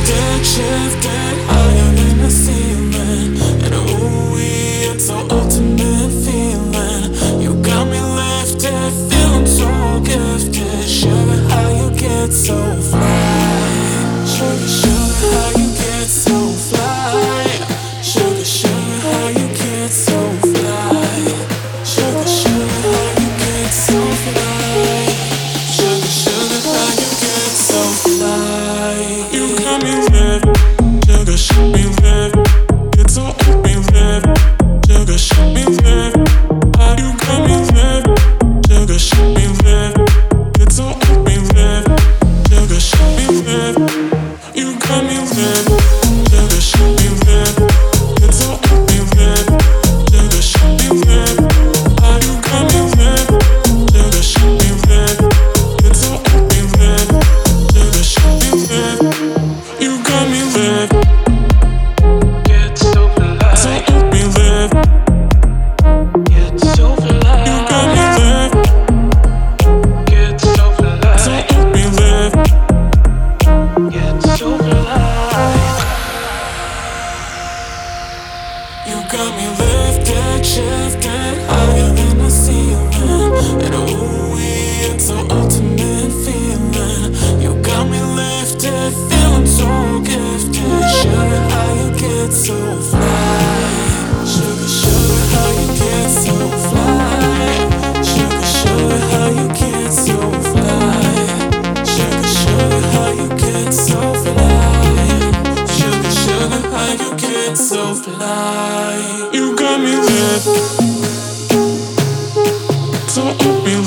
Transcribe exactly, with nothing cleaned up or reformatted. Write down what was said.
lifted, shifted higher than the ceiling. And ooh, it's so ultimate feeling. You got me lifted, feeling so gifted. Sugar, how you get so fly? Sugar, sugar, how you get so fly? Sugar, sugar, how you get so fly? Sugar, sugar, how you get so fly? Sugar, sugar, how you get so fly? You got me lit, sugar, should be lit. It's so up me lit, sugar, should be lit. How you got me lit, sugar, should be lit. It's so up me lit, sugar, should be lit. You got me lit, sugar, should be lit. It's so up me lit, sugar, should be lit. How you got me lit, sugar, should be lit. It's so up me lit, sugar, should be lit. You got me lit. Get so fly. So up me lit. Get so fly. You got me lit. Get so fly. So up me lit. Get so fly. You got me lifted, shifted higher than the ceiling. And ooh, it's so ultimate feeling. You got me lifted, feeling so gifted. Sugar, how you get so fly? Sugar, sugar, how you get so fly? Sugar, sugar, how you get so fly? Sugar, sugar, how you get so fly? Sugar, sugar, how you get so fly? You got me lit, so open.